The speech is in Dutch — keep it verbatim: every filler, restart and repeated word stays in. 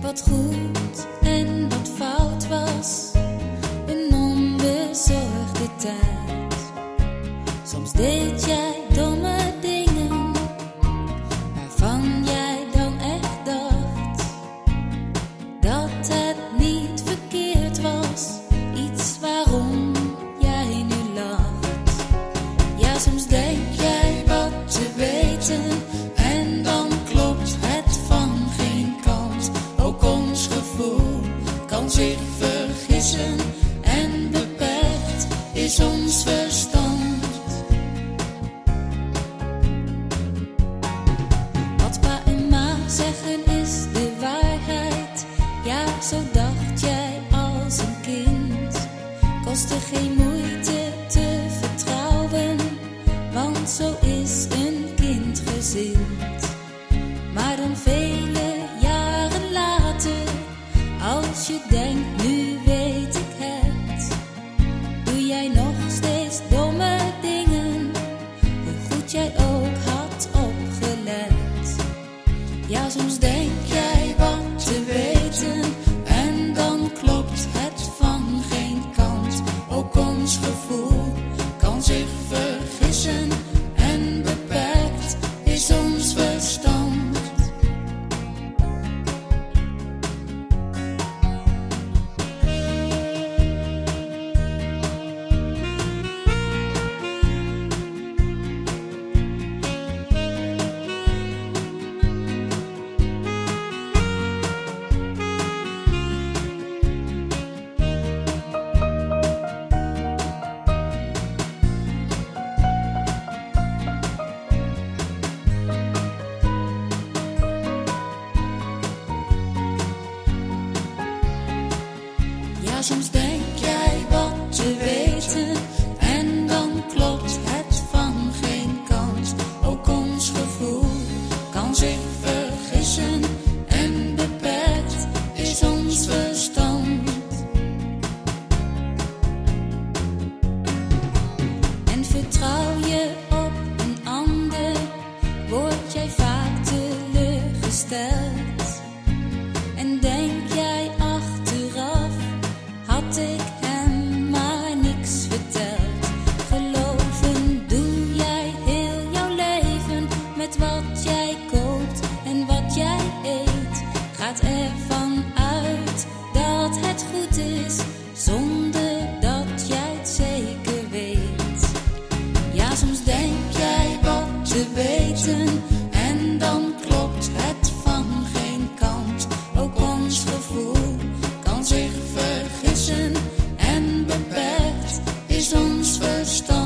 wat goed en wat fout was, een onbezorgde tijd. Soms deed jij domme dingen, waarvan jij dan echt dacht dat het niet verkeerd was, iets waarom jij nu lacht. Ja, soms denk jij wat te weten en dan klopt het van geen kant. Ook ons gevoel kan zich vergissen en beperkt is ons verstand. Wat pa en ma zeggen is de waarheid. Ja, zo dacht jij als een kind. Kostte geen moeite te vertrouwen, want zo is een kind gezind. Maar dan vele jaren later, als je denkt nu weet ik het, doe jij nog steeds domme dingen, hoe goed jij ook had opgelet. Ja, soms denk jij wat te weten en dan klopt het van geen kant. Ook ons gevoel kan zich vergissen en beperkt is ons verstand. Ja, soms denk jij wat te weten en dan klopt het van geen kant. Ook ons gevoel kan zich vergissen en beperkt is ons verstand. En vertrouw je op een ander, word jij vaak teleurgesteld. En denk jij achteraf, had ik hem maar niks verteld. Geloven doe jij heel jouw leven met wat jij koopt en wat jij eet. Gaat ervan uit dat het goed is, zonder dat jij het zeker weet. Ja, soms denk jij wat te weten en dan klopt het van geen kant. Ook ons gevoel kan zich vergissen en beperkt is ons verstand.